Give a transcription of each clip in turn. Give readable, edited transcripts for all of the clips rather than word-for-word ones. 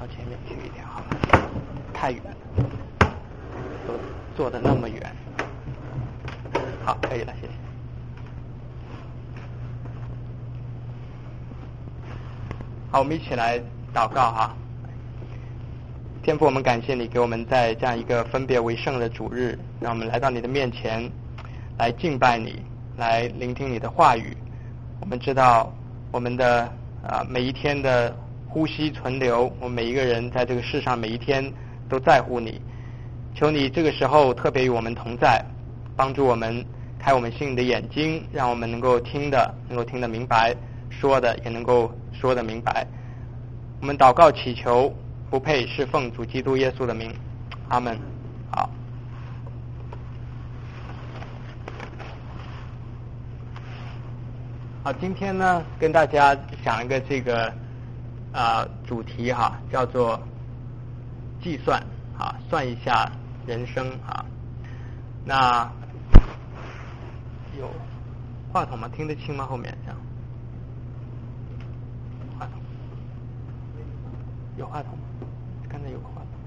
到前面去一点好了，太远了，坐的那么远。好，可以了，谢谢。好，我们一起来祷告哈。天父，我们感谢你给我们在这样一个分别为圣的主日，让我们来到你的面前，来敬拜你，来聆听你的话语。我们知道我们的每一天的呼吸存留，我们每一个人在这个世上每一天都在乎你。求你这个时候特别与我们同在，帮助我们开我们心里的眼睛，让我们能够听得明白，说的也能够说得明白。我们祷告祈求，不配是奉主基督耶稣的名，阿们。好，今天呢跟大家讲一个这个主题哈，叫做计算啊，算一下人生啊。那有话筒吗？听得清吗？后面这样，话筒有话筒吗？刚才有个话筒。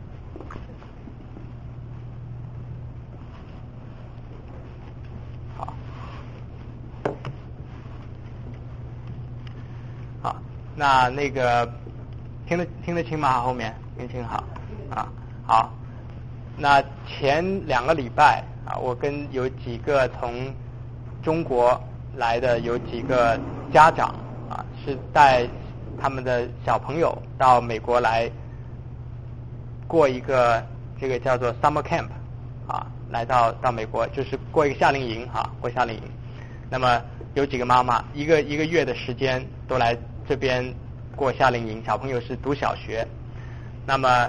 好，那个听得清吗？后面听清好啊。好，那前2个礼拜啊，我跟有几个从中国来的有几个家长啊，是带他们的小朋友到美国来过一个这个叫做 summer camp 啊，来到美国就是过一个夏令营啊，过夏令营。那么有几个妈妈一个月的时间都来这边过夏令营，小朋友是读小学。那么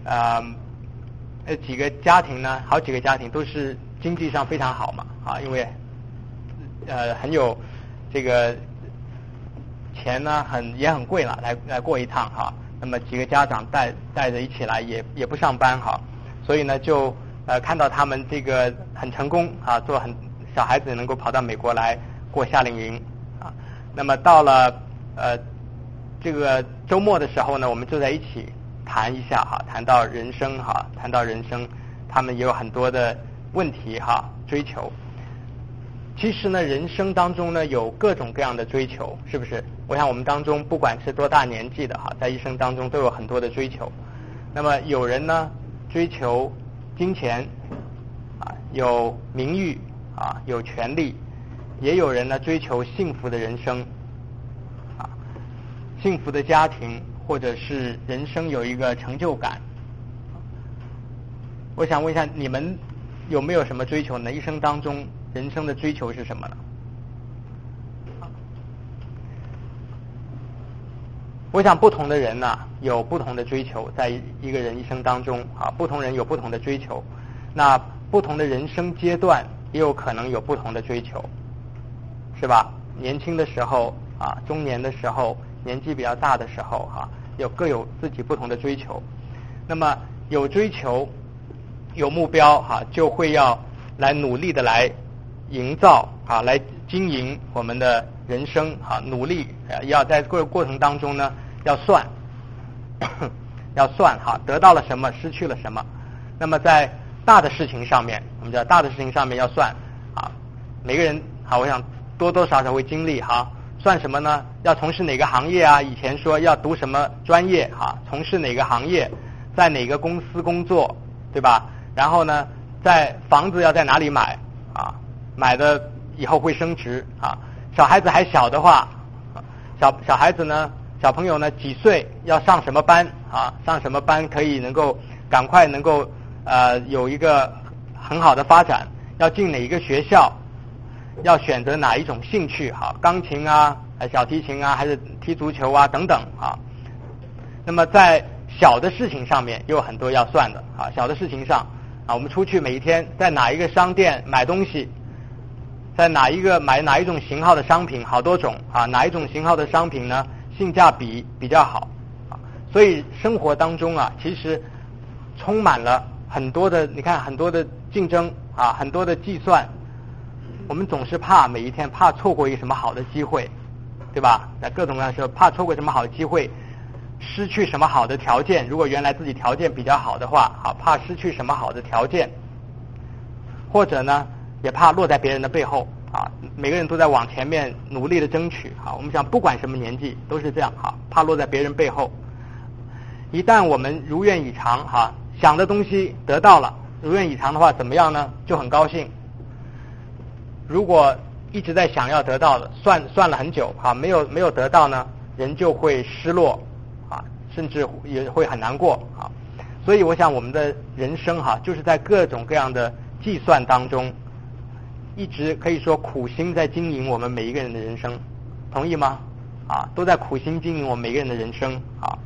几个家庭呢，好几个家庭都是经济上非常好嘛啊，因为很有这个钱呢，也很贵了，来过一趟哈。那么几个家长带着一起来，也不上班哈，所以呢就看到他们这个很成功啊，小孩子能够跑到美国来过夏令营啊。那么到了这个周末的时候呢，我们就在一起谈一下哈，谈到人生，他们也有很多的问题哈，追求。其实呢，人生当中呢有各种各样的追求，是不是？我想我们当中不管是多大年纪的哈，在一生当中都有很多的追求。那么有人呢追求金钱啊，有名誉啊，有权利，也有人呢追求幸福的人生啊，幸福的家庭，或者是人生有一个成就感。我想问一下，你们有没有什么追求呢？一生当中人生的追求是什么呢？我想不同的人呢有不同的追求，在一个人一生当中啊，不同人有不同的追求。那不同的人生阶段也有可能有不同的追求，是吧？年轻的时候啊，中年的时候，年纪比较大的时候哈，各有自己不同的追求。那么有追求有目标哈，就会要来努力的来营造啊，来经营我们的人生啊，努力要在过程当中呢要算哈，得到了什么，失去了什么。那么在大的事情上面，我们叫大的事情上面要算啊，每个人好，我想多多少少会经历哈。算什么呢？要从事哪个行业啊？以前说要读什么专业哈，从事哪个行业，在哪个公司工作，对吧？然后呢，在房子要在哪里买啊？买的以后会升值啊。小孩子还小的话，小孩子呢，小朋友呢几岁要上什么班啊？上什么班可以赶快能够有一个很好的发展？要进哪一个学校？要选择哪一种兴趣哈？钢琴啊，小提琴啊，还是踢足球啊等等啊。那么在小的事情上面也有很多要算的啊。小的事情上啊，我们出去每一天在哪一个商店买东西，在买哪一种型号的商品，好多种啊，哪一种型号的商品呢性价比比较好啊。所以生活当中啊，其实充满了很多的，你看很多的竞争啊，很多的计算。我们总是每一天怕错过一个什么好的机会，对吧？在各种各样的时候怕错过什么好的机会， 失去什么好的条件，如果原来自己条件比较好的话，怕失去什么好的条件，或者呢也怕落在别人的背后每个人都在往前面努力的争取我们想不管什么年纪都是这样怕落在别人背后。一旦我们如愿以偿想的东西得到了，如愿以偿的话怎么样呢？就很高兴。如果一直在想要得到的，算了很久没有得到呢，人就会失落甚至也会很难过所以我想我们的人生就是在各种各样的计算当中，一直可以说苦心在经营我们每一个人的人生，同意吗？都在苦心经营我们每个人的人生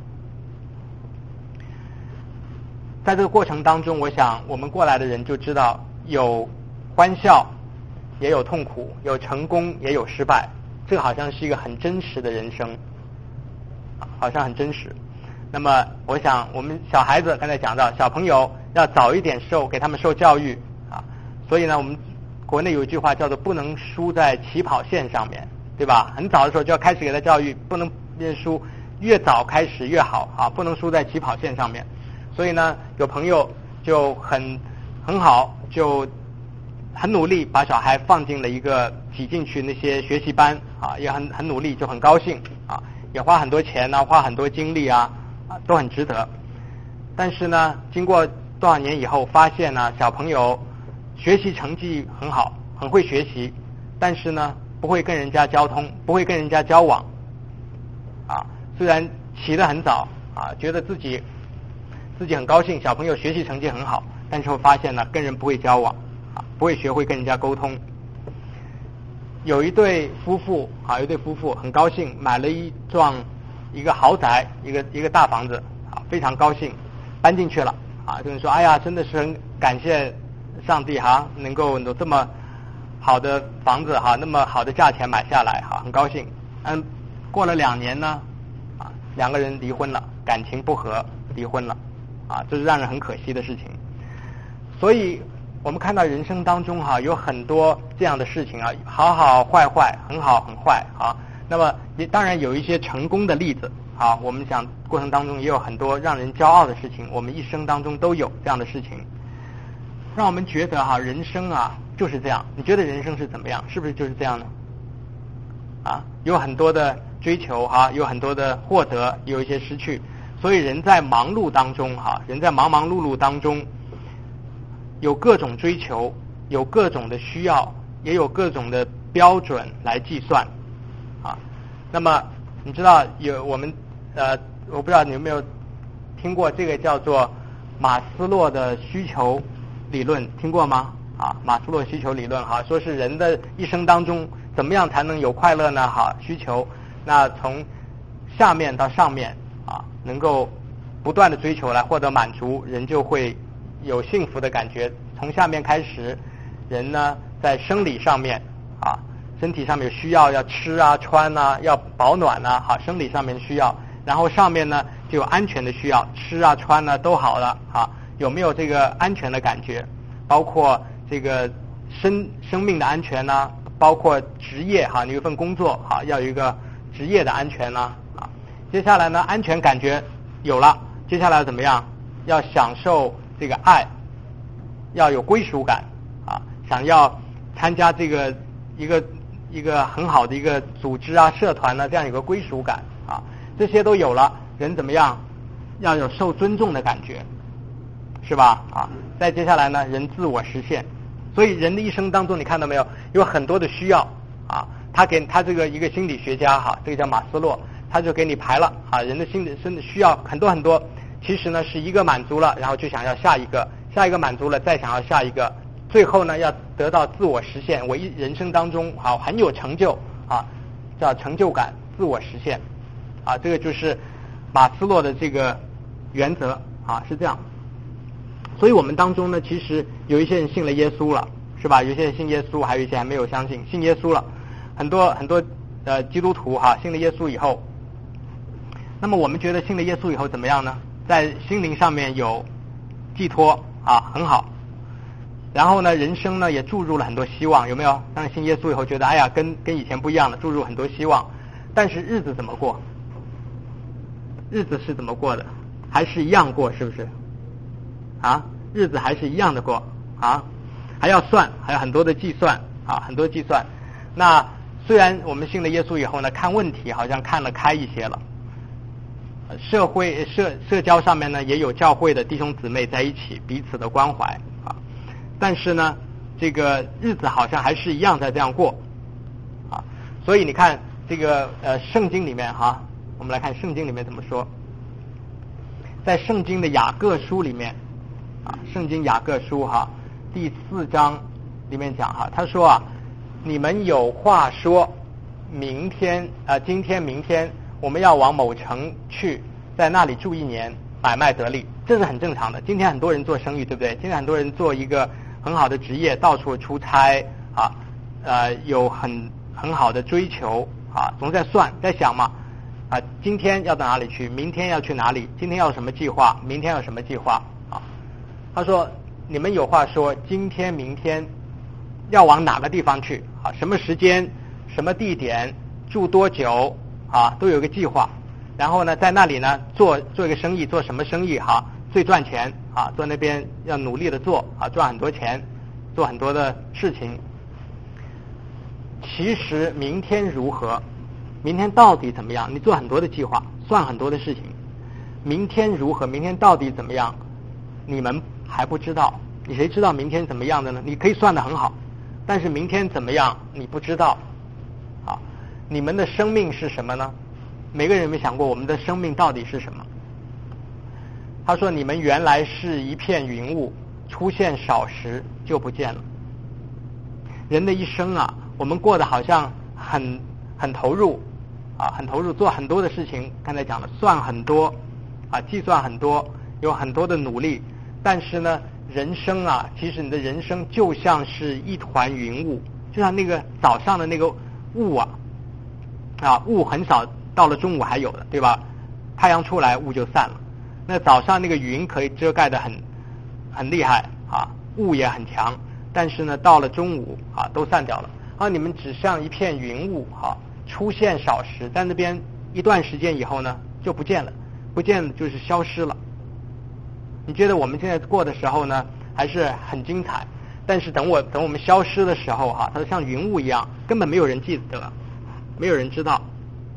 在这个过程当中，我想我们过来的人就知道，有欢笑也有痛苦，有成功也有失败，这个好像是一个很真实的人生好像很真实。那么我想我们小孩子刚才讲到，小朋友要早一点给他们受教育所以呢我们国内有一句话叫做不能输在起跑线上面，对吧？很早的时候就要开始给他教育，不能认输，越早开始越好不能输在起跑线上面。所以呢有朋友就很好，就很努力把小孩放进了一个挤进去那些学习班也很努力，就很高兴也花很多钱花很多精力都很值得。但是呢经过多少年以后发现呢，小朋友学习成绩很好，很会学习，但是呢不会跟人家交通，不会跟人家交往虽然起得很早觉得自己很高兴，小朋友学习成绩很好，但是会发现呢跟人不会交往不会学会跟人家沟通。有一对夫妇很高兴买了一个豪宅，一个大房子非常高兴搬进去了就是说哎呀真的是很感谢上帝能够有这么好的房子那么好的价钱买下来很高兴。过了2年呢两个人离婚了，感情不和离婚了这是让人很可惜的事情。所以我们看到人生当中有很多这样的事情好好坏坏，很好很坏那么也当然有一些成功的例子我们想过程当中也有很多让人骄傲的事情，我们一生当中都有这样的事情，让我们觉得人生就是这样。你觉得人生是怎么样？是不是就是这样呢？有很多的追求有很多的获得，有一些失去。所以人在忙碌当中人在忙忙碌碌当中，有各种追求，有各种的需要，也有各种的标准来计算那么你知道我们我不知道你有没有听过这个叫做马斯洛的需求理论，听过吗？马斯洛需求理论说是人的一生当中怎么样才能有快乐呢？需求那从下面到上面能够不断的追求来获得满足，人就会有幸福的感觉。从下面开始，人呢在生理上面身体上面有需要，要吃穿要保暖生理上面的需要。然后上面呢就有安全的需要，吃穿都好了有没有这个安全的感觉？包括这个生命的安全包括职业你有一份工作要有一个职业的安全接下来呢安全感觉有了，接下来怎么样？要享受这个爱，要有归属感想要参加这个一个很好的一个组织社团这样有个归属感这些都有了，人怎么样？要有受尊重的感觉，是吧再接下来呢人自我实现。所以人的一生当中你看到没有，有很多的需要他这个一个心理学家这个叫马斯洛，他就给你排了人的心理需要很多很多，其实呢是一个满足了，然后就想要下一个满足了，再想要下一个，最后呢要得到自我实现。我人生当中很有成就叫成就感，自我实现这个就是马斯洛的这个原则是这样。所以我们当中呢其实有一些人信了耶稣了，是吧？有些人信耶稣，还有一些还没有相信，信耶稣了。很多基督徒信了耶稣以后，那么我们觉得信了耶稣以后怎么样呢？在心灵上面有寄托很好。然后呢人生呢也注入了很多希望，有没有？当然信耶稣以后觉得哎呀跟以前不一样了，注入很多希望。但是日子怎么过？ 日子是怎么过的？还是一样过，是不是？啊，日子还是一样的过啊，还要算，还有很多的计算啊，很多计算。那虽然我们信了耶稣以后呢，看问题好像看得开一些了，社交上面呢也有教会的弟兄姊妹在一起彼此的关怀啊，但是呢，这个日子好像还是一样在这样过啊。所以你看这个圣经里面哈，我们来看圣经里面怎么说。在圣经的雅各书里面啊，圣经雅各书哈第4章里面讲哈，他说啊，你们有话说，今天明天我们要往某城去，在那里住1年，买卖得利，这是很正常的。今天很多人做生意，对不对？今天很多人做一个很好的职业，到处出差啊，有很好的追求啊，总在算，在想嘛。啊，今天要到哪里去？明天要去哪里？今天要有什么计划？明天要有什么计划？啊，他说你们有话说，今天明天要往哪个地方去？啊，什么时间？什么地点？住多久？啊，都有个计划。然后呢，在那里呢做一个生意，做什么生意？哈，最赚钱啊，做那边要努力的做啊，赚很多钱，做很多的事情。其实明天如何？明天到底怎么样？你做很多的计划，算很多的事情。明天如何？明天到底怎么样？你们还不知道。你谁知道明天怎么样的呢？你可以算得很好，但是明天怎么样你不知道。啊，你们的生命是什么呢？每个人有没有想过我们的生命到底是什么？他说你们原来是一片云雾，出现少时就不见了。人的一生啊，我们过得好像很投入啊，很投入，做很多的事情，刚才讲了，算很多啊，计算很多，有很多的努力，但是呢，人生啊，其实你的人生就像是一团云雾，就像那个早上的那个雾啊，雾很少，到了中午还有的，对吧？太阳出来雾就散了，那早上那个云可以遮盖得很厉害啊，雾也很强，但是呢，到了中午啊，都散掉了啊，你们只像一片云雾啊。出现少时，在那边一段时间以后呢，就不见了，不见了就是消失了。你觉得我们现在过的时候呢，还是很精彩，但是等我们消失的时候哈，它像云雾一样，根本没有人记得，没有人知道。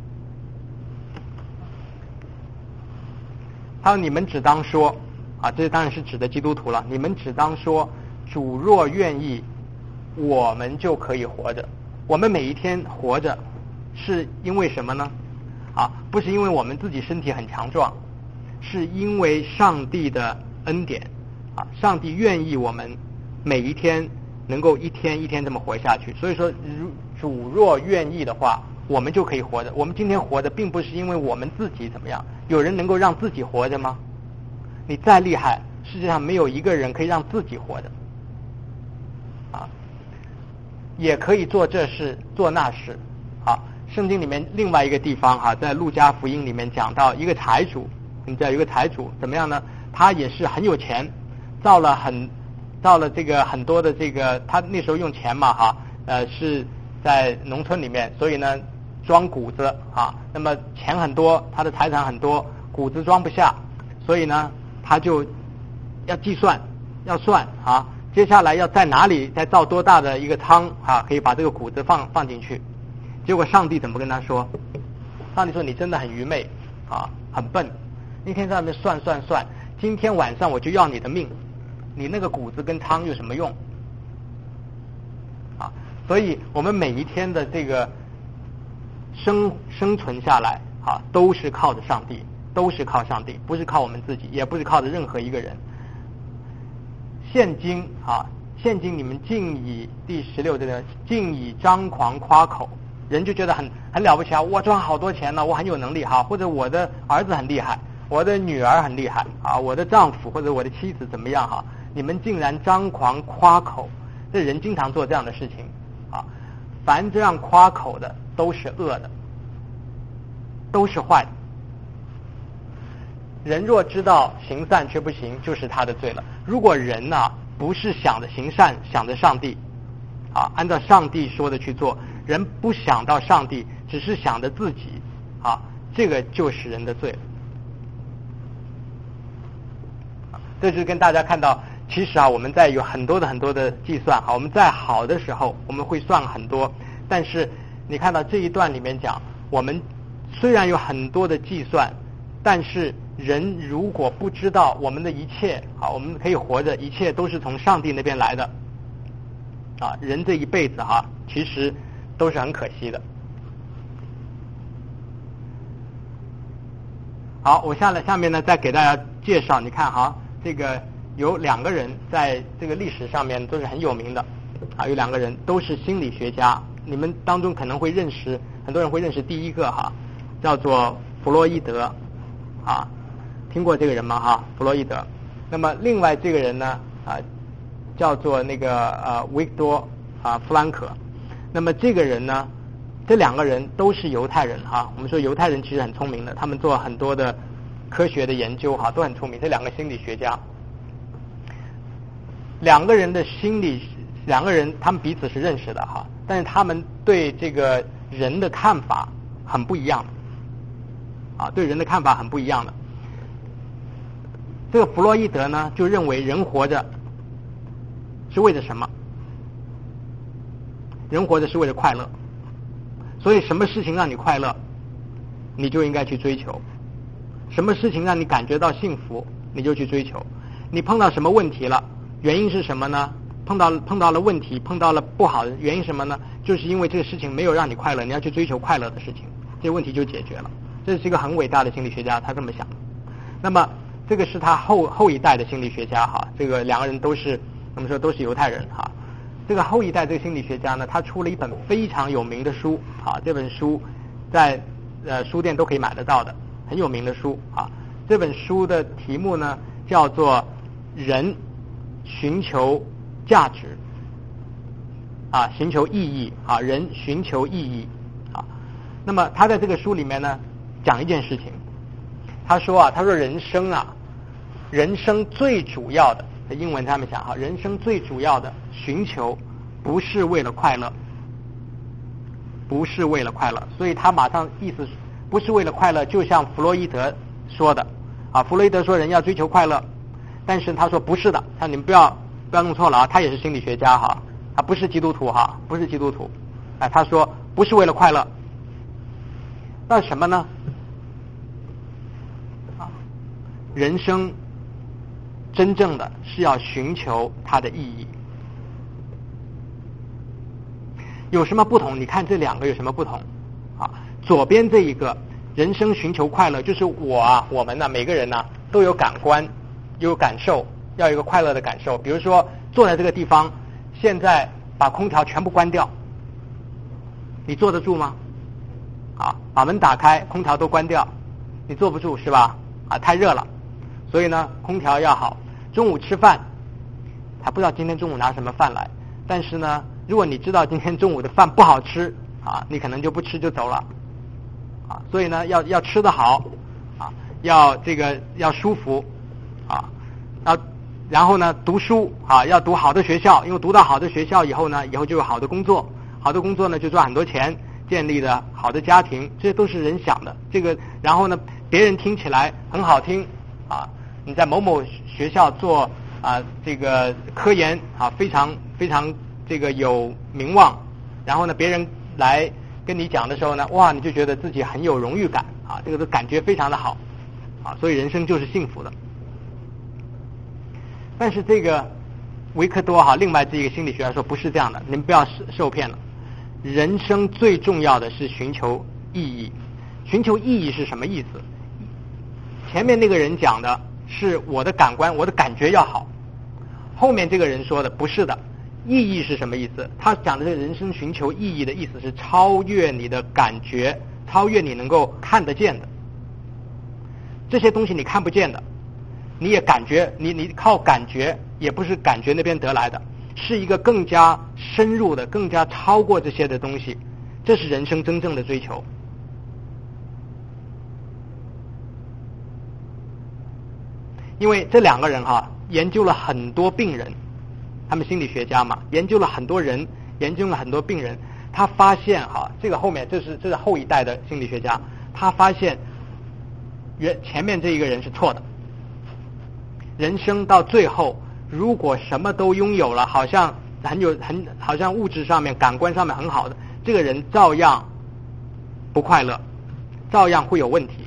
他说：“你们只当说啊，这当然是指的基督徒了。你们只当说，主若愿意，我们就可以活着。我们每一天活着。”是因为什么呢？啊，不是因为我们自己身体很强壮，是因为上帝的恩典啊，上帝愿意我们每一天能够一天一天这么活下去。所以说，主若愿意的话，我们就可以活着。我们今天活着，并不是因为我们自己怎么样，有人能够让自己活着吗？你再厉害，世界上没有一个人可以让自己活着啊，也可以做这事做那事啊。圣经里面另外一个地方哈，在路加福音里面讲到一个财主，你知道有一个财主怎么样呢？他也是很有钱，造了这个很多的这个，他那时候用钱嘛哈，是在农村里面，所以呢装谷子啊，那么钱很多，他的财产很多，谷子装不下，所以呢他就要计算，要算啊，接下来要在哪里再造多大的一个仓啊，可以把这个谷子放进去。结果上帝怎么跟他说？上帝说：“你真的很愚昧啊，很笨，一天在那边算，今天晚上我就要你的命，你那个谷子跟汤有什么用？”啊，所以我们每一天的这个生存下来啊，都是靠着上帝，都是靠上帝，不是靠我们自己，也不是靠着任何一个人。现今你们竟以第16这个竟以张狂夸口。人就觉得很了不起啊！我赚好多钱了，我很有能力哈，或者我的儿子很厉害，我的女儿很厉害啊，我的丈夫或者我的妻子怎么样哈？你们竟然张狂夸口，这人经常做这样的事情啊！凡这样夸口的都是恶的，都是坏的。人若知道行善却不行，就是他的罪了。如果人呢不是想着行善，想着上帝啊，按照上帝说的去做。人不想到上帝，只是想着自己啊，这个就是人的罪。 这就是跟大家看到，其实啊，我们在有很多的计算啊，我们在好的时候我们会算很多，但是你看到这一段里面讲，我们虽然有很多的计算，但是人如果不知道我们的一切啊，我们可以活着，一切都是从上帝那边来的啊，人这一辈子哈，其实都是很可惜的。好，我下面呢再给大家介绍，你看哈，这个有2个人在这个历史上面都是很有名的啊，有2个人都是心理学家，你们当中可能会认识，很多人会认识第一个哈，叫做弗洛伊德啊，听过这个人吗哈？弗洛伊德。那么另外这个人呢啊，叫做那个维克多弗兰克。那么这个人呢，这2个人都是犹太人哈。我们说犹太人其实很聪明的，他们做很多的科学的研究哈，都很聪明。这2个心理学家，2个人他们彼此是认识的哈，但是他们对这个人的看法很不一样啊，对人的看法很不一样的。这个弗洛伊德呢，就认为人活着是为了什么？人活着是为了快乐，所以什么事情让你快乐，你就应该去追求；什么事情让你感觉到幸福，你就去追求。你碰到什么问题了，原因是什么呢？碰到了问题，碰到了不好的原因什么呢？就是因为这个事情没有让你快乐，你要去追求快乐的事情，这个问题就解决了。这是一个很伟大的心理学家，他这么想。那么这个是他后一代的心理学家哈，这个2个人都是我们说都是犹太人哈。这个后一代这个心理学家呢，他出了一本非常有名的书啊，这本书在书店都可以买得到的，很有名的书啊。这本书的题目呢叫做《人寻求价值》啊，寻求意义啊，人寻求意义啊。那么他在这个书里面呢讲一件事情，他说人生最主要的，在英文他们讲哈，人生最主要的寻求不是为了快乐，不是为了快乐，所以他马上意思不是为了快乐，就像弗洛伊德说的啊，弗洛伊德说人要追求快乐，但是他说不是的，你们不要弄错了啊，他也是心理学家哈，他不是基督徒哈，不是基督徒，哎，他说不是为了快乐，那什么呢？啊，人生真正的是要寻求它的意义。有什么不同？你看这2个有什么不同啊？左边这一个人生寻求快乐，就是我们呢，每个人呢都有感官，有感受，要有一个快乐的感受。比如说坐在这个地方，现在把空调全部关掉，你坐得住吗？啊，把门打开，空调都关掉，你坐不住是吧？啊，太热了，所以呢空调要好。中午吃饭，还不知道今天中午拿什么饭来，但是呢如果你知道今天中午的饭不好吃啊，你可能就不吃就走了啊。所以呢要吃得好啊，要舒服啊，然后呢读书啊，要读好的学校，因为读到好的学校以后呢，以后就有好的工作，好的工作呢就赚很多钱，建立的好的家庭，这都是人想的。这个然后呢别人听起来很好听啊，你在某某学校做这个科研啊，非常非常这个有名望，然后呢别人来跟你讲的时候呢，哇，你就觉得自己很有荣誉感啊，这个感觉非常的好啊，所以人生就是幸福的。但是这个维克多哈，另外这个心理学家说不是这样的，你们不要受骗了。人生最重要的是寻求意义。寻求意义是什么意思？前面那个人讲的是我的感官，我的感觉要好，后面这个人说的不是的。意义是什么意思？他讲的这个人生寻求意义的意思是超越你的感觉，超越你能够看得见的这些东西，你看不见的，你也感觉，你靠感觉也不是感觉那边得来的，是一个更加深入的，更加超过这些的东西，这是人生真正的追求。因为这2个人研究了很多病人，他们心理学家嘛，研究了很多人，研究了很多病人，他发现这个后面这是后一代的心理学家，他发现前面这一个人是错的。 人生到最后，如果什么都拥有了，好像好像物质上面、感官上面很好的，这个人照样不快乐，照样会有问题。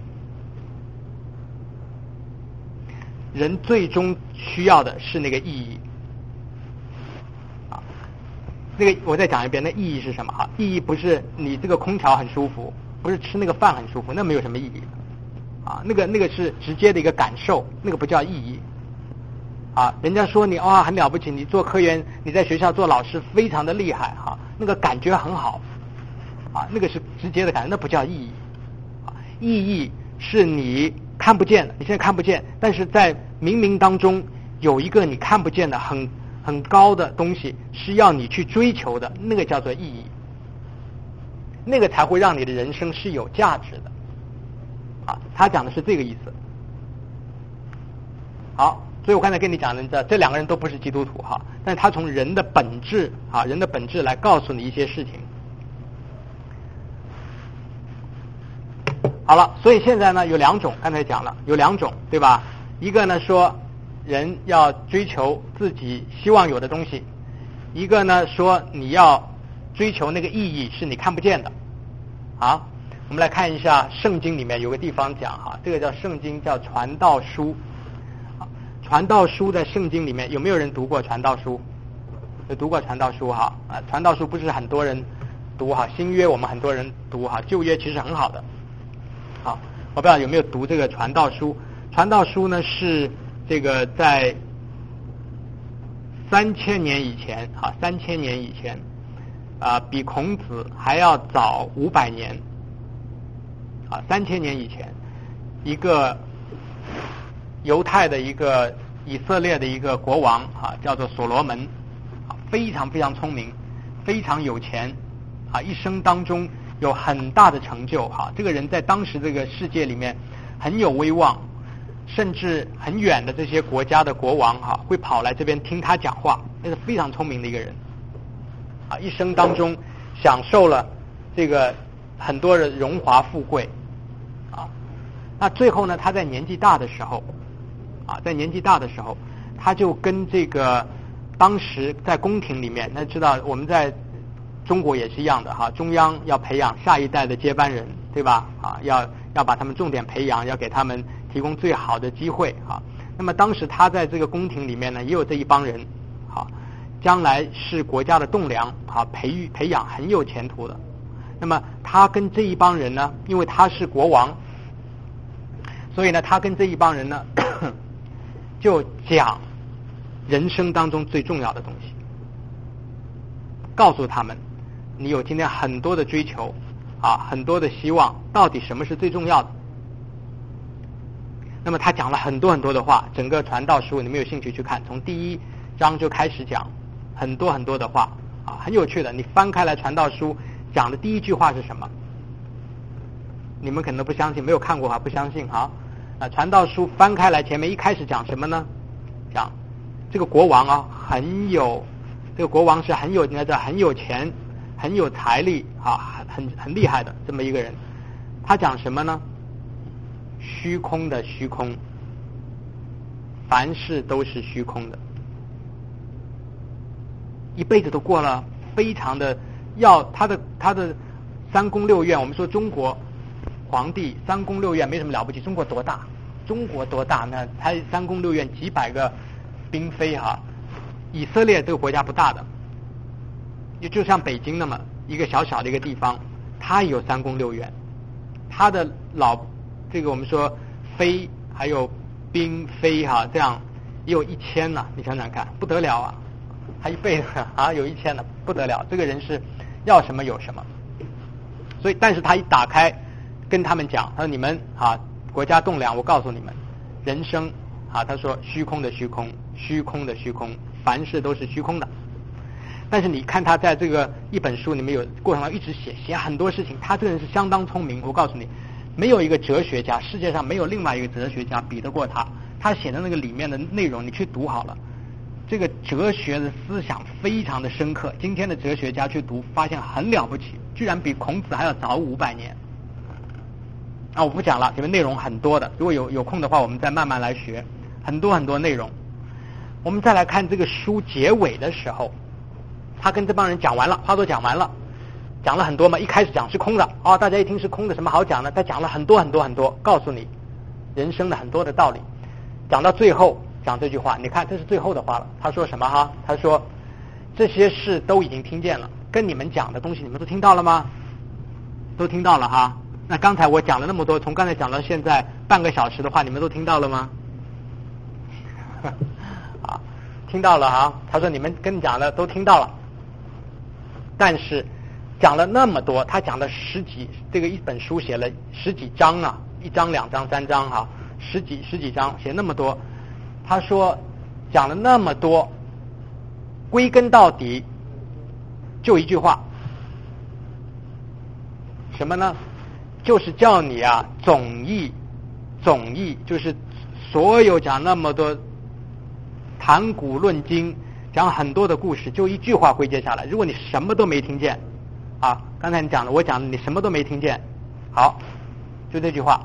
人最终需要的是那个意义啊，那个我再讲一遍，那意义是什么啊？意义不是你这个空调很舒服，不是吃那个饭很舒服，那没有什么意义啊。那个是直接的一个感受，那个不叫意义啊。人家说你很了不起，你做科研，你在学校做老师非常的厉害哈，那个感觉很好啊，那个是直接的感觉，那不叫意义啊。意义是你看不见的，你现在看不见，但是在冥冥当中有一个你看不见的很高的东西是要你去追求的，那个叫做意义，那个才会让你的人生是有价值的啊。他讲的是这个意思。好，所以我刚才跟你讲的，这两个人都不是基督徒哈，但是他从人的本质啊，人的本质来告诉你一些事情。好了，所以现在呢有两种，刚才讲了有两种，对吧？一个呢说人要追求自己希望有的东西，一个呢说你要追求那个意义是你看不见的。好，我们来看一下圣经里面有个地方讲哈，这个叫圣经叫传道书。传道书在圣经里面有没有人读过传道书？有读过传道书哈？传道书不是很多人读哈，新约我们很多人读哈，旧约其实很好的。好，我不知道有没有读这个传道书。传道书呢是这个在3000年以前啊，3000年以前比孔子还要早500年啊，3000年以前，一个犹太的一个以色列的一个国王啊，叫做所罗门啊，非常非常聪明，非常有钱啊，一生当中有很大的成就哈。这个人在当时这个世界里面很有威望，甚至很远的这些国家的国王哈会跑来这边听他讲话，那是非常聪明的一个人啊，一生当中享受了这个很多的荣华富贵啊。那最后呢，他在年纪大的时候啊，他就跟这个当时在宫廷里面，那知道我们在中国也是一样的哈，中央要培养下一代的接班人，对吧？啊，要把他们重点培养，要给他们提供最好的机会啊。那么当时他在这个宫廷里面呢，也有这一帮人，好，将来是国家的栋梁，好，培养很有前途的。那么他跟这一帮人呢，因为他是国王，所以呢，他跟这一帮人呢，就讲人生当中最重要的东西，告诉他们，你有今天很多的追求啊，很多的希望，到底什么是最重要的？那么他讲了很多很多的话，整个传道书你们有兴趣去看，从第1章就开始讲很多很多的话啊，很有趣的。你翻开来传道书讲的第一句话是什么？你们可能不相信，没有看过哈，不相信哈。传道书翻开来，前面一开始讲什么呢？讲这个国王啊，这个国王是很有钱，很有财力啊，很厉害的这么一个人。他讲什么呢？虚空的虚空，凡事都是虚空的，一辈子都过了非常的他的3宫6院，我们说中国皇帝3宫6院没什么了不起，中国多大？那他3宫6院几百个嫔妃哈。以色列这个国家不大的，也就像北京那么一个小小的一个地方，他也有3宫6院，他的这个我们说妃还有嫔妃哈，这样也有1000呢，你想想看，不得了啊！他一辈子啊有1000呢，不得了，这个人是要什么有什么。所以，但是他一打开跟他们讲，他说你们啊国家栋梁，我告诉你们，人生啊，他说虚空的虚空，虚空的虚空，凡事都是虚空的。但是你看他在这个一本书里面有过程中一直写很多事情，他这个人是相当聪明。我告诉你，没有一个哲学家，世界上没有另外一个哲学家比得过他。他写的那个里面的内容，你去读好了，这个哲学的思想非常的深刻。今天的哲学家去读，发现很了不起，居然比孔子还要早500年。我不讲了，因为内容很多的，如果有空的话，我们再慢慢来学很多很多内容。我们再来看这个书结尾的时候，他跟这帮人讲完了，话都讲完了，讲了很多嘛。一开始讲是空的，大家一听是空的，什么好讲呢？他讲了很多很多很多，告诉你人生的很多的道理。讲到最后讲这句话，你看这是最后的话了。他说什么哈？他说这些事都已经听见了，跟你们讲的东西你们都听到了吗？都听到了哈。那刚才我讲了那么多，从刚才讲到现在半个小时的话，你们都听到了吗？啊，听到了哈。他说你们跟你讲的都听到了，但是讲了那么多，他讲了这个一本书写了十几章啊，1章2章3章哈，十几章写那么多。他说讲了那么多，归根到底就一句话，什么呢？就是叫你啊总义，就是所有讲那么多谈古论今，讲很多的故事，就一句话归结下来。如果你什么都没听见啊，刚才你讲的我讲的你什么都没听见，好，就这句话，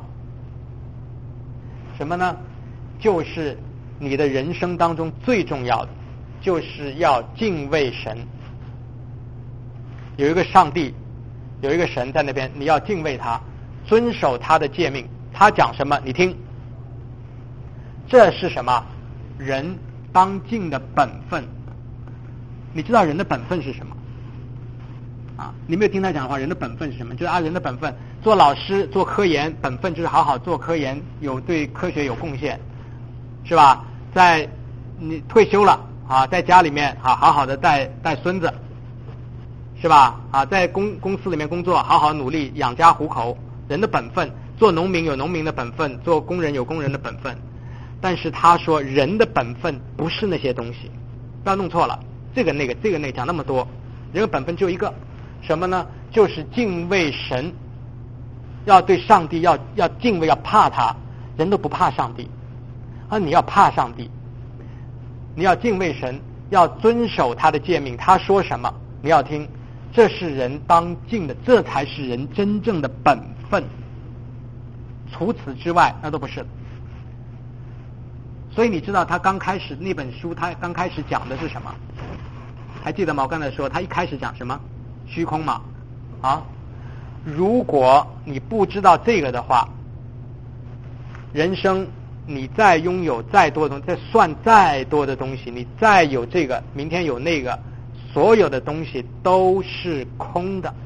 什么呢？就是你的人生当中最重要的就是要敬畏神。有一个上帝，有一个神在那边，你要敬畏他，遵守他的诫命。他讲什么你听，这是什么？人当尽的本分。你知道人的本分是什么啊？你没有听他讲的话，人的本分是什么？就是人的本分，做老师做科研，本分就是好好做科研，对科学有贡献，是吧？在你退休了啊，在家里面啊好好的带孙子，是吧？啊，在公司里面工作，好好努力养家糊口，人的本分。做农民有农民的本分，做工人有工人的本分。但是他说人的本分不是那些东西，不要弄错了，这个那个讲那么多，人的本分就一个，什么呢？就是敬畏神，要对上帝要敬畏，要怕他。人都不怕上帝啊，你要怕上帝，你要敬畏神，要遵守他的诫命，他说什么你要听，这是人当尽的，这才是人真正的本分。除此之外那都不是。所以你知道他刚开始那本书，他刚开始讲的是什么？还记得吗？我刚才说他一开始讲什么？虚空嘛。啊，如果你不知道这个的话，人生你再拥有再多的东西，再算再多的东西，你再有这个，明天有那个，所有的东西都是空的。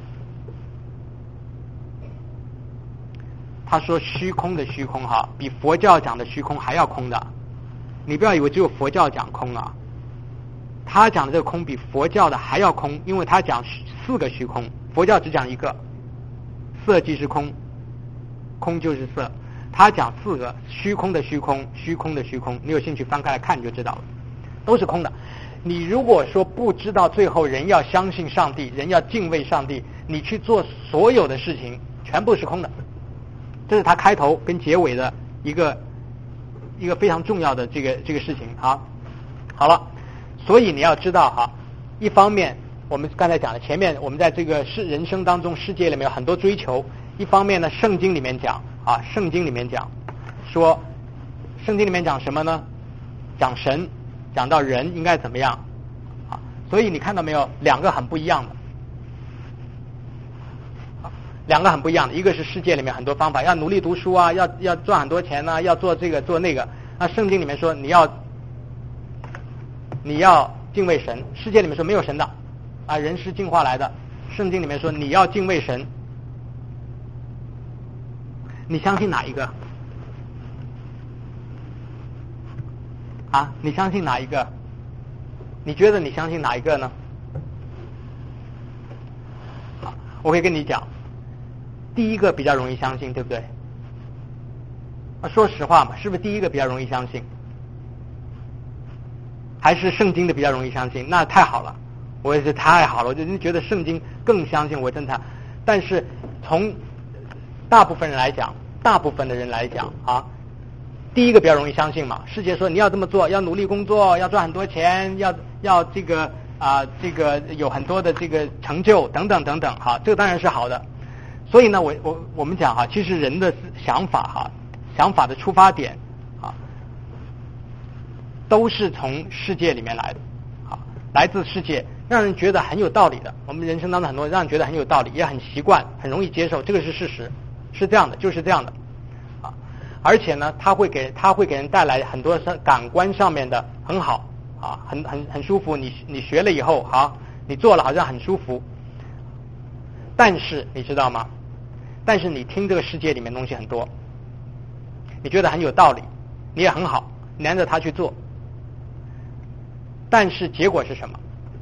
他说虚空的虚空哈，比佛教讲的虚空还要空的。你不要以为只有佛教讲空啊，他讲的这个空比佛教的还要空，因为他讲4个虚空，佛教只讲一个，色即是空，空就是色，他讲4个，虚空的虚空，虚空的虚空，你有兴趣翻开来看你就知道了，都是空的。你如果说不知道最后人要相信上帝，人要敬畏上帝，你去做所有的事情全部是空的。这是他开头跟结尾的一个非常重要的这个事情啊。好了，所以你要知道哈，一方面我们刚才讲的前面我们在这个人生当中世界里面有很多追求，一方面呢圣经里面讲啊，圣经里面讲说，圣经里面讲什么呢？讲神，讲到人应该怎么样啊？所以你看到没有，两个很不一样的。两个很不一样的，一个是世界里面很多方法，要努力读书啊，要赚很多钱啊，要做这个做那个。那圣经里面说你要敬畏神，世界里面说没有神的啊，人是进化来的。圣经里面说你要敬畏神，你相信哪一个？啊，你相信哪一个？你觉得你相信哪一个呢？好，我可以跟你讲。第一个比较容易相信，对不对？说实话嘛，是不是第一个比较容易相信？还是圣经的比较容易相信？那太好了，我也是太好了，我就觉得圣经更相信我真的。但是从大部分人来讲，大部分的人来讲啊，第一个比较容易相信嘛。世界说你要这么做，要努力工作，要赚很多钱，要这个这个有很多的这个成就等等等等哈，这个当然是好的。所以呢，我们讲哈，其实人的想法哈，想法的出发点啊， 都是从世界里面来的，好，来自世界，让人觉得很有道理的。我们人生当中很多让人觉得很有道理，也很习惯，很容易接受，这个是事实，是这样的，就是这样的，啊，而且呢，它会给人带来很多感官上面的很好，啊，很舒服。你学了以后，好，你做了好像很舒服。但是你知道吗？但是你听这个世界里面东西很多，你觉得很有道理，你也很好，你按照它去做。但是结果是什么？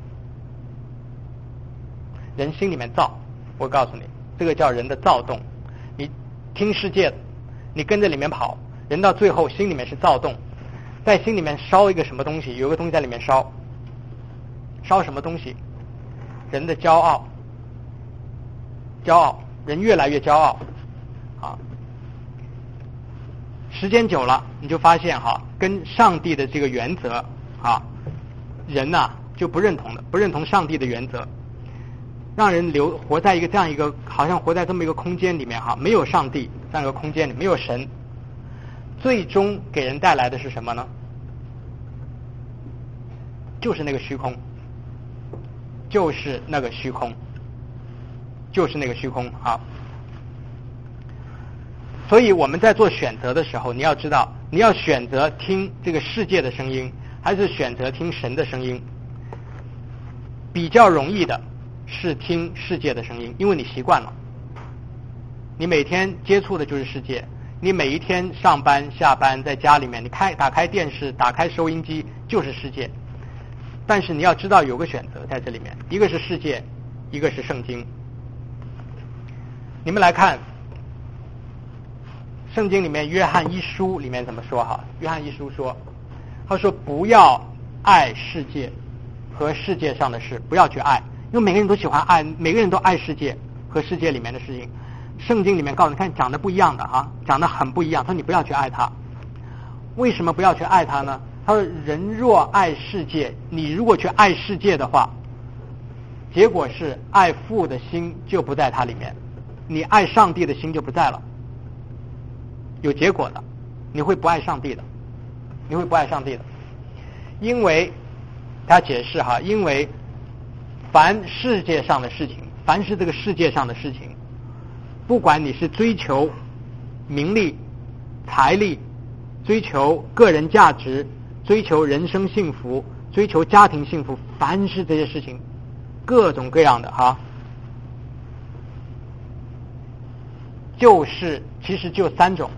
人心里面躁，我告诉你，这个叫人的躁动。你听世界的，你跟着里面跑，人到最后心里面是躁动，在心里面烧一个什么东西，有个东西在里面烧什么东西？人的骄傲，人越来越骄傲，啊，时间久了，你就发现哈，跟上帝的这个原则啊，人呐就不认同上帝的原则，让人活在这样一个好像活在这么一个空间里面哈，没有上帝这样一个空间里，没有神，最终给人带来的是什么呢？就是那个虚空，就是那个虚空啊！所以我们在做选择的时候，你要知道，你要选择听这个世界的声音，还是选择听神的声音？比较容易的是听世界的声音，因为你习惯了，你每天接触的就是世界，你每一天上班下班在家里面，你打开电视，打开收音机就是世界。但是你要知道有个选择在这里面，一个是世界，一个是圣经。你们来看圣经里面约翰一书里面怎么说哈？约翰一书说，他说不要爱世界和世界上的事，不要去爱，因为每个人都喜欢爱，每个人都爱世界和世界里面的事情。圣经里面告诉你看讲的不一样的啊，讲的很不一样。他说你不要去爱它，为什么不要去爱它呢？他说人若爱世界，你如果去爱世界的话，结果是爱父的心就不在它里面，你爱上帝的心就不在了，有结果的，你会不爱上帝的，因为他解释哈，因为凡世界上的事情，凡是这个世界上的事情，不管你是追求名利、财力，追求个人价值，追求人生幸福，追求家庭幸福，凡是这些事情，各种各样的哈，其实就三种，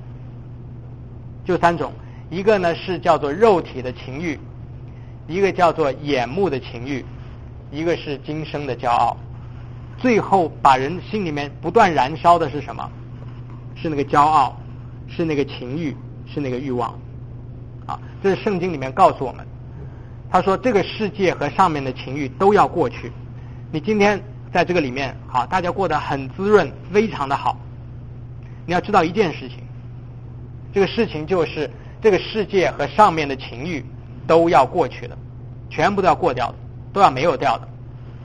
一个呢是叫做肉体的情欲，一个叫做眼目的情欲，一个是今生的骄傲。最后把人心里面不断燃烧的是什么？是那个骄傲，是那个情欲，是那个欲望啊！这是圣经里面告诉我们，他说这个世界和上面的情欲都要过去。你今天在这个里面好，大家过得很滋润，非常的好。你要知道一件事情，这个事情就是这个世界和上面的情欲都要过去的，全部都要过掉的，都要没有掉的。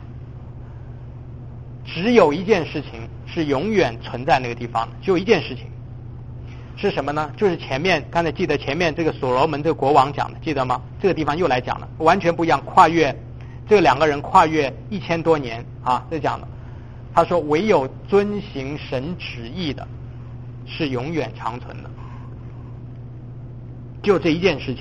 只有一件事情是永远存在那个地方的，只有一件事情是什么呢？就是刚才记得前面这个所罗门这个国王讲的，记得吗？这个地方又来讲了，完全不一样，这两个人跨越1000多年啊，这讲的。他说唯有遵行神旨意的是永远长存的，就这一件事情。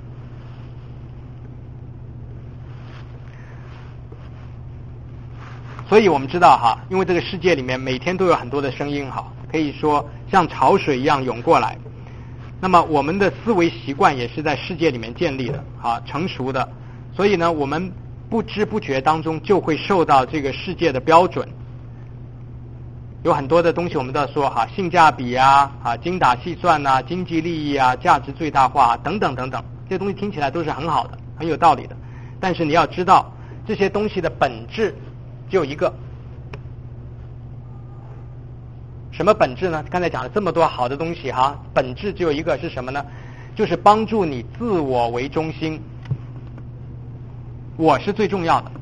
所以我们知道哈，因为这个世界里面每天都有很多的声音哈，可以说像潮水一样涌过来。那么我们的思维习惯也是在世界里面建立的啊，成熟的。所以呢，我们不知不觉当中就会受到这个世界的标准。有很多的东西我们都要说哈，性价比啊，精打细算啊，经济利益啊，价值最大化等等等等，这些东西听起来都是很好的，很有道理的。但是你要知道，这些东西的本质只有一个。什么本质呢？刚才讲了这么多好的东西哈，本质只有一个，是什么呢？就是帮助你自我为中心，我是最重要的。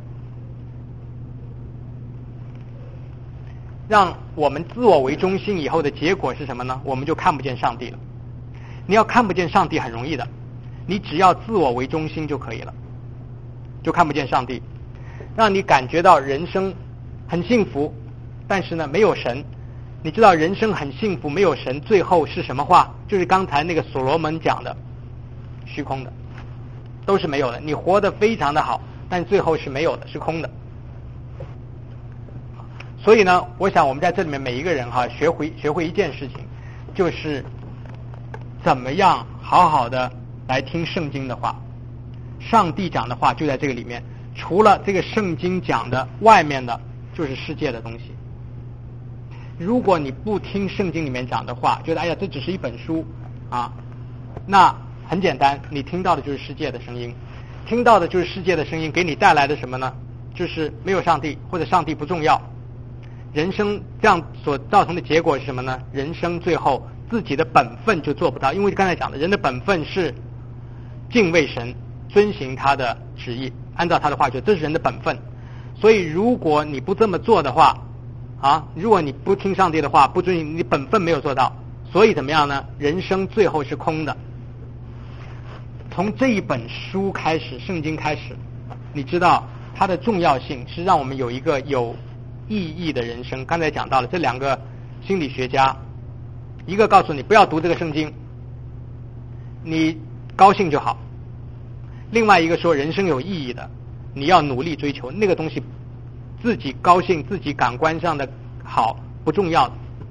让我们自我为中心以后的结果是什么呢？我们就看不见上帝了。你要看不见上帝很容易的， 你只要自我为中心就可以了，就看不见上帝，让你感觉到人生很幸福，但是呢没有神。你知道人生很幸福没有神，最后是什么话？就是刚才那个所罗门讲的，虚空的，都是没有的。你活得非常的好，但最后是没有的，是空的。所以呢，我想我们在这里面每一个人学会一件事情，就是怎么样好好的来听圣经的话。上帝讲的话就在这个里面，除了这个圣经讲的外面的，就是世界的东西。如果你不听圣经里面讲的话，觉得哎呀这只是一本书啊，那很简单，你听到的就是世界的声音，听到的就是世界的声音给你带来的什么呢？就是没有上帝，或者上帝不重要。人生这样所造成的结果是什么呢？人生最后自己的本分就做不到，因为刚才讲的人的本分是敬畏神，遵行他的旨意，按照他的话做，这是人的本分。所以如果你不这么做的话如果你不听上帝的话，不遵行，你本分没有做到，所以怎么样呢？人生最后是空的。从这一本书开始，圣经开始，你知道它的重要性是让我们有一个有意义的人生。刚才讲到了这两个心理学家，一个告诉你不要读这个圣经，你高兴就好；另外一个说人生有意义的，你要努力追求那个东西，自己高兴自己感官上的好不重要的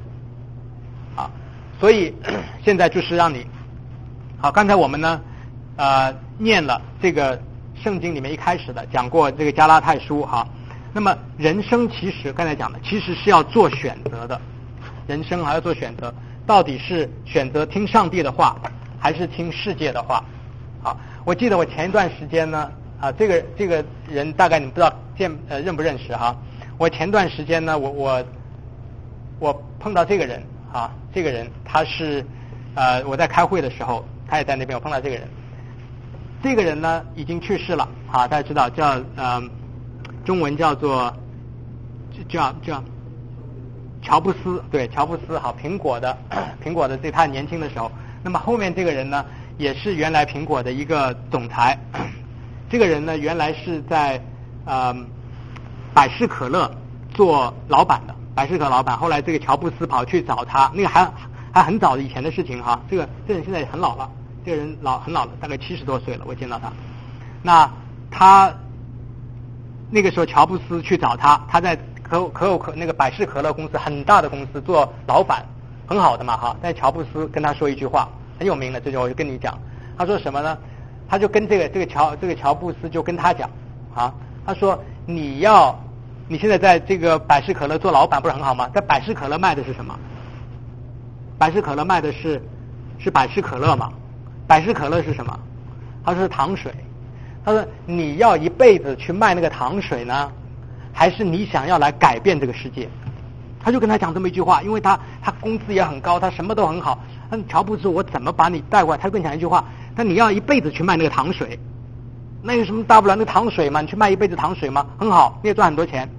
所以现在就是让你刚才我们呢念了这个圣经里面一开始的讲过这个加拉太书那么人生其实刚才讲的其实是要做选择的，人生还要做选择，到底是选择听上帝的话还是听世界的话我记得我前一段时间呢这个人大概你不知道认不认识我前段时间呢我碰到这个人这个人他是我在开会的时候他也在那边，我碰到这个人。这个人呢已经去世了大家知道叫中文叫做叫乔布斯，对，乔布斯苹果的这他年轻的时候。那么后面这个人呢也是原来苹果的一个总裁。这个人呢原来是在百事可乐做老板的，百事可乐老板。后来这个乔布斯跑去找他，那个还很早的以前的事情这人现在很老了，这个人很老了，大概70多岁了，我见到他。那他那个时候乔布斯去找他，他在那个百事可乐公司很大的公司做老板，很好的嘛但乔布斯跟他说一句话很有名的，这就我就跟你讲。他说什么呢？他就跟这个乔布斯就跟他讲他说你现在在这个百事可乐做老板不是很好吗？在百事可乐卖的是什么？百事可乐卖的是百事可乐嘛？百事可乐是什么？他说是糖水。他说你要一辈子去卖那个糖水呢，还是你想要来改变这个世界？他就跟他讲这么一句话，因为他工资也很高，他什么都很好。乔布斯我怎么把你带过来？他就跟你讲一句话，那你要一辈子去卖那个糖水，那有什么大不了？那个糖水嘛，你去卖一辈子糖水嘛，很好，你也赚很多钱。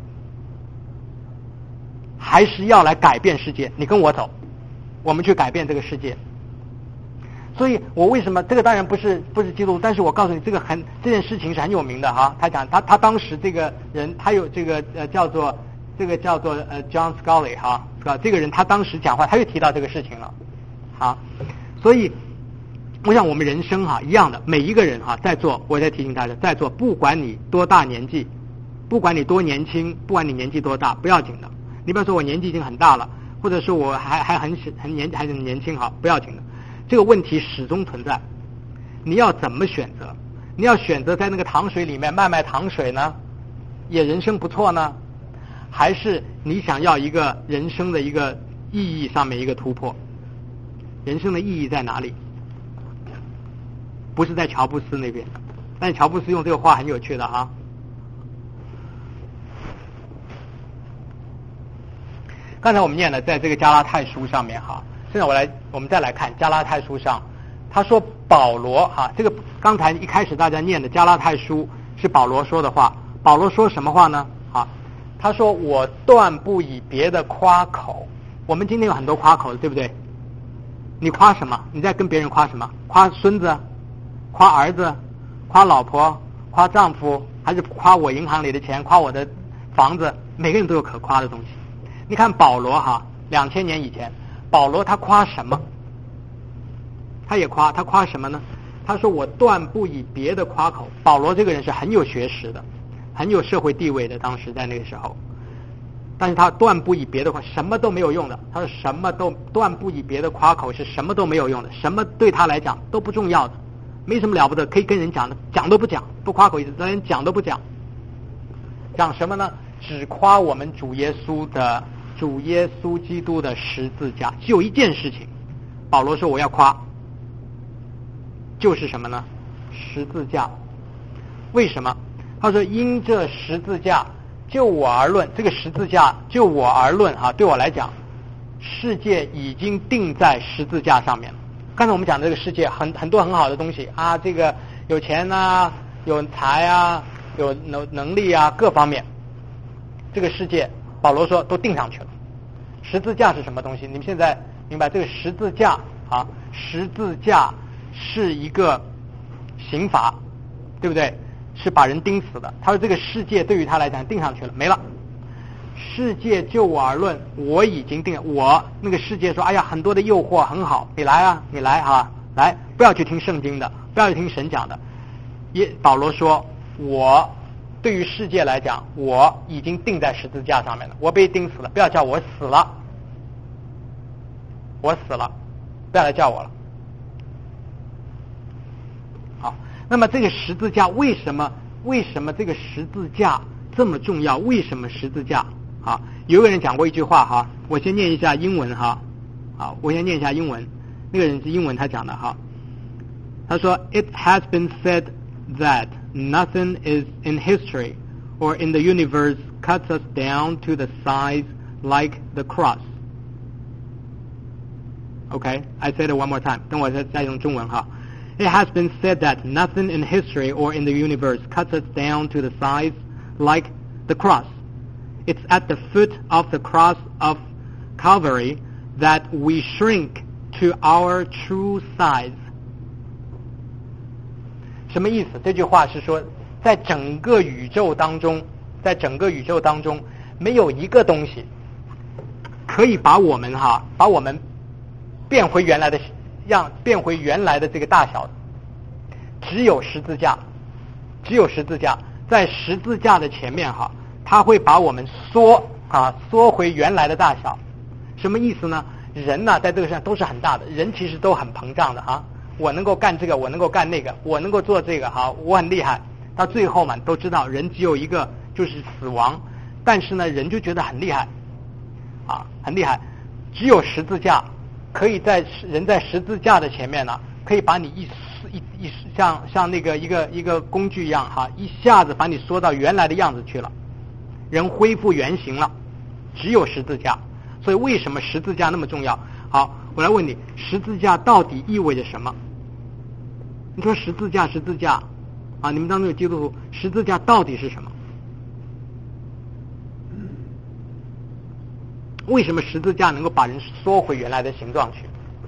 还是要来改变世界，你跟我走，我们去改变这个世界。所以我为什么这个当然不是基督，但是我告诉你这件事情是很有名的他讲他当时这个人他有这个叫做John Scully 这个人他当时讲话他又提到这个事情了所以我想我们人生一样的，每一个人在座，我在提醒大家，在座不管你多大年纪，不管你多年轻，不管你年纪多大，不要紧的。你比方说我年纪已经很大了，或者说我还很年轻不要紧的。这个问题始终存在，你要怎么选择？你要选择在那个糖水里面卖糖水呢，也人生不错呢，还是你想要一个人生的一个意义上面一个突破？人生的意义在哪里？不是在乔布斯那边，但是乔布斯用这个话很有趣的刚才我们念了在这个加拉太书上面现在我们再来看加拉太书上，他说保罗这个刚才一开始大家念的加拉太书是保罗说的话。保罗说什么话呢？他说我断不以别的夸口。我们今天有很多夸口的，对不对？你夸什么？你在跟别人夸什么？夸孙子， 夸儿子，夸老婆，夸丈夫，还是夸我银行里的钱，夸我的房子？每个人都有可夸的东西。你看保罗哈，2000年以前，保罗他夸什么？他也夸，他夸什么呢？他说我断不以别的夸口。保罗这个人是很有学识的，很有社会地位的，当时在那个时候，但是他断不以别的夸，什么都没有用的。他说什么都断不以别的夸口，是什么都没有用的，什么对他来讲都不重要的，没什么了不得，可以跟人讲的，讲都不讲，不夸口意思，连讲都不讲。讲什么呢？只夸我们主耶稣基督的十字架。只有一件事情，保罗说我要夸，就是什么呢？十字架。为什么？他说因这十字架就我而论，这个十字架就我而论啊，对我来讲，世界已经定在十字架上面了。刚才我们讲的这个世界很多很好的东西啊，这个有钱啊，有财啊，有能力啊，各方面，这个世界保罗说都定上去了。十字架是什么东西？你们现在明白这个十字架啊？十字架是一个刑罚，对不对？是把人钉死的。他说这个世界对于他来讲定上去了，没了。世界就我而论，我已经定了。我那个世界说，哎呀，很多的诱惑很好，你来啊，你来啊，来，不要去听圣经的，不要去听神讲的。保罗说，我对于世界来讲，我已经定在十字架上面了，我被钉死了，不要叫我死了，我死了，不要来叫我了。好，那么这个十字架为什么这个十字架这么重要？为什么十字架？啊，有个人讲过一句话哈，我先念一下英文哈。好，我先念一下英文。那个人是英文他讲的哈。他说 ，It has been said that nothing is in history or in the universe cuts us down to the size like the cross. Okay, I said it one more time. 等我再用中文哈。It has been said that nothing in history or in the universe cuts us down to the size like the cross. It's at the foot of the cross of Calvary that we shrink to our true size. 什么意思？这句话是说，在整个宇宙当中，没有一个东西可以把我们变回原来的样，变回原来的这个大小。只有十字架，在十字架的前面它会把我们缩回原来的大小。什么意思呢？人呢，在这个上都是很大的，人其实都很膨胀的我能够干这个，我能够干那个，我能够做这个我很厉害。到最后嘛，都知道人只有一个，就是死亡。但是呢，人就觉得很厉害很厉害。只有十字架可以人在十字架的前面呢，可以把你像那个一个工具一样一下子把你缩到原来的样子去了，人恢复原形了。只有十字架。所以为什么十字架那么重要？好，我来问你，十字架到底意味着什么？你说十字架你们当中有基督徒，十字架到底是什么？为什么十字架能够把人缩回原来的形状去？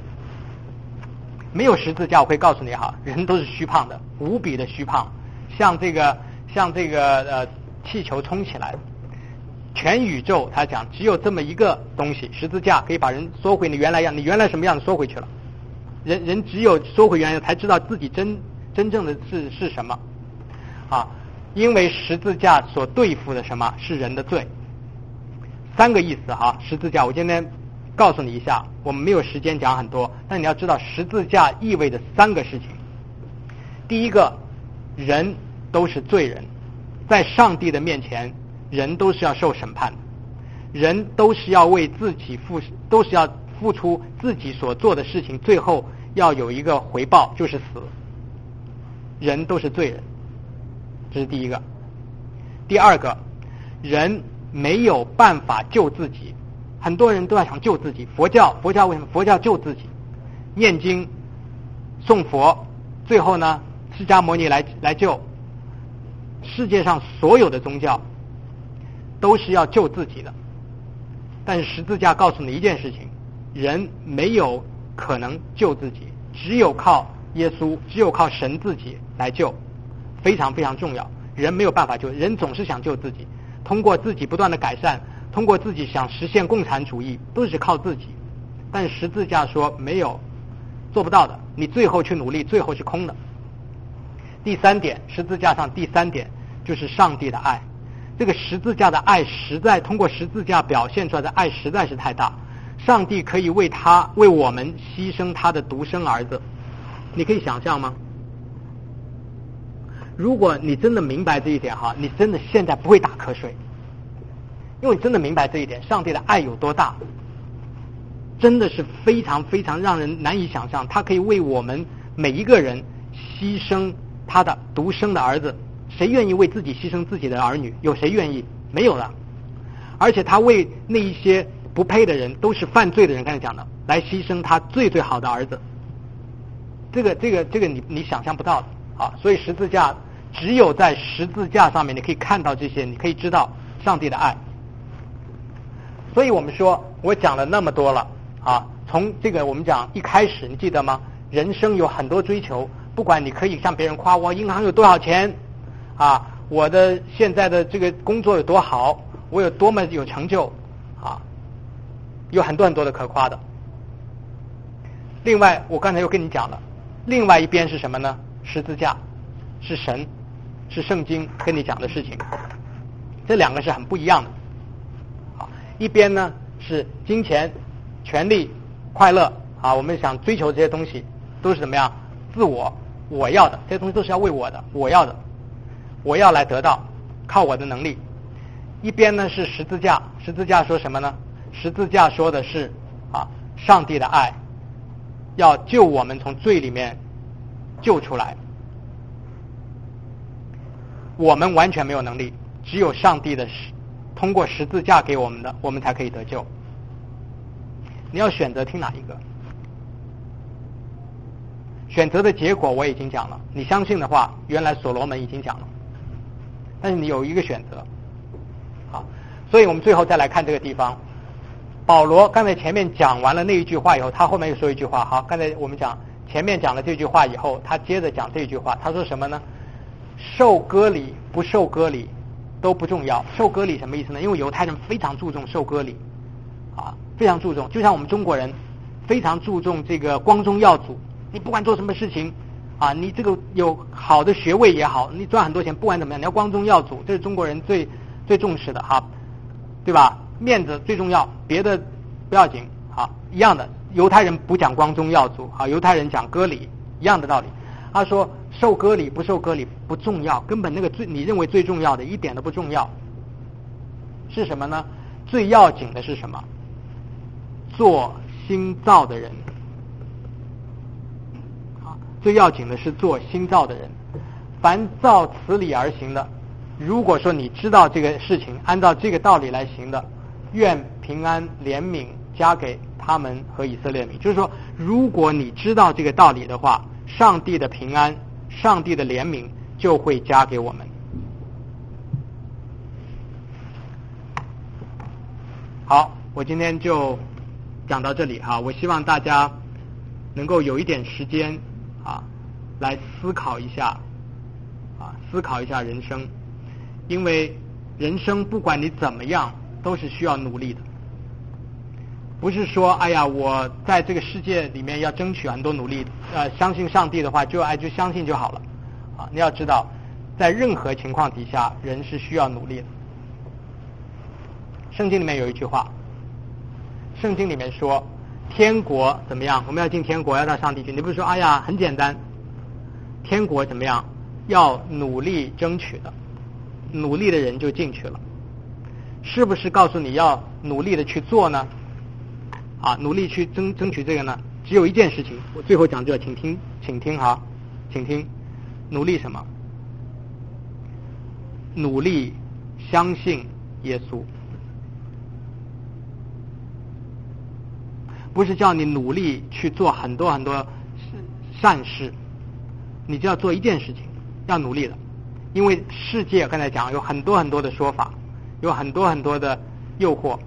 没有十字架，我会告诉你人都是虚胖的，无比的虚胖，像这个气球冲起来。全宇宙他讲只有这么一个东西，十字架可以把人缩回你原来样，你原来什么样子缩回去了。人只有缩回原来才知道自己真正的是什么因为十字架所对付的什么是人的罪。三个意思十字架我今天告诉你一下，我们没有时间讲很多，但你要知道十字架意味着三个事情。第一个，人都是罪人，在上帝的面前人都是要受审判的，人都是要为自己都是要付出自己所做的事情，最后要有一个回报，就是死。人都是罪人，这是第一个。第二个，人没有办法救自己，很多人都在想救自己。佛教为什么？佛教救自己，念经诵佛，最后呢释迦牟尼来救。世界上所有的宗教都是要救自己的，但是十字架告诉你一件事情，人没有可能救自己，只有靠耶稣，只有靠神自己来救，非常非常重要。人没有办法救，人总是想救自己，通过自己不断的改善，通过自己想实现共产主义，都是靠自己。但是十字架说没有，做不到的，你最后去努力，最后是空的。第三点，十字架上第三点就是上帝的爱。这个十字架的爱实在通过十字架表现出来的爱实在是太大，上帝可以为我们牺牲他的独生儿子，你可以想象吗？如果你真的明白这一点哈，你真的现在不会打瞌睡，因为你真的明白这一点，上帝的爱有多大，真的是非常非常让人难以想象。他可以为我们每一个人牺牲他的独生的儿子，谁愿意为自己牺牲自己的儿女？有谁愿意？没有的。而且他为那一些不配的人，都是犯罪的人，刚才讲的，来牺牲他最最好的儿子。这个你想象不到的啊！所以十字架只有在十字架上面，你可以看到这些，你可以知道上帝的爱。所以我们说，我讲了那么多了啊，从这个我们讲一开始，你记得吗？人生有很多追求，不管你可以向别人夸我银行有多少钱啊，我的现在的这个工作有多好，我有多么有成就啊，有很多很多的可夸的。另外，我刚才又跟你讲了，另外一边是什么呢？十字架，是神，是圣经跟你讲的事情，这两个是很不一样的。啊，一边呢是金钱、权力、快乐啊，我们想追求这些东西都是怎么样？自我要的，这些东西都是要为我的，我要的，我要来得到，靠我的能力。一边呢是十字架，十字架说什么呢？十字架说的是啊，上帝的爱，要救我们从罪里面救出来。我们完全没有能力，只有上帝的通过十字架给我们的，我们才可以得救。你要选择听哪一个？选择的结果我已经讲了，你相信的话，原来所罗门已经讲了，但是你有一个选择。好，所以我们最后再来看这个地方，保罗刚才前面讲完了那一句话以后，他后面又说一句话。好，刚才我们讲前面讲了这句话以后，他接着讲这句话，他说什么呢？受割礼不受割礼都不重要。受割礼什么意思呢？因为犹太人非常注重受割礼啊，非常注重，就像我们中国人非常注重这个光宗耀祖，你不管做什么事情啊，你这个有好的学位也好，你赚很多钱，不管怎么样，你要光宗耀祖，这是中国人最重视的哈，对吧？面子最重要，别的不要紧啊，一样的。犹太人不讲光宗耀祖啊，犹太人讲割礼，一样的道理。他说受割礼不受割礼不重要，根本那个你认为最重要的一点都不重要。是什么呢？最要紧的是什么？做新造的人。最要紧的是做新造的人。凡照此理而行的，如果说你知道这个事情，按照这个道理来行的，愿平安怜悯加给他们和以色列民。就是说，如果你知道这个道理的话，上帝的平安，上帝的怜悯就会加给我们。好，我今天就讲到这里哈。我希望大家能够有一点时间啊，来思考一下人生，因为人生不管你怎么样，都是需要努力的。不是说哎呀，我在这个世界里面要争取很多努力，相信上帝的话就相信就好了啊！你要知道，在任何情况底下，人是需要努力的。圣经里面有一句话，圣经里面说，天国怎么样？我们要进天国，要到上帝去。你不是说哎呀很简单？天国怎么样？要努力争取的，努力的人就进去了。是不是告诉你要努力的去做呢？啊，努力去争取这个呢？只有一件事情，我最后讲这个，请听哈，请听，努力什么？努力相信耶稣，不是叫你努力去做很多很多善事，你就要做一件事情，要努力的。因为世界刚才讲有很多很多的说法，有很多很多的诱惑，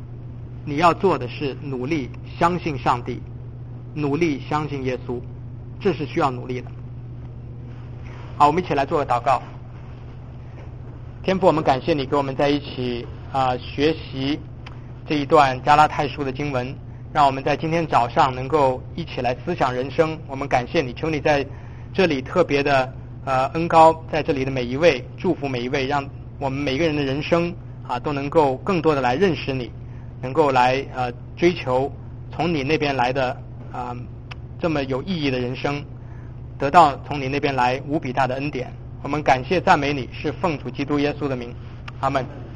你要做的是努力相信上帝，努力相信耶稣， 这是需要努力的。好，我们一起来做个祷告。天父，我们感谢你给我们在一起学习这一段加拉太书的经文，让我们在今天早上能够一起来思想人生。我们感谢你，求你在这里特别的恩膏在这里的每一位，祝福每一位，让我们每个人的人生都能够更多的来认识你，能够来追求从你那边来的这么有意义的人生，得到从你那边来无比大的恩典。我们感谢赞美你，是奉主基督耶稣的名，阿们。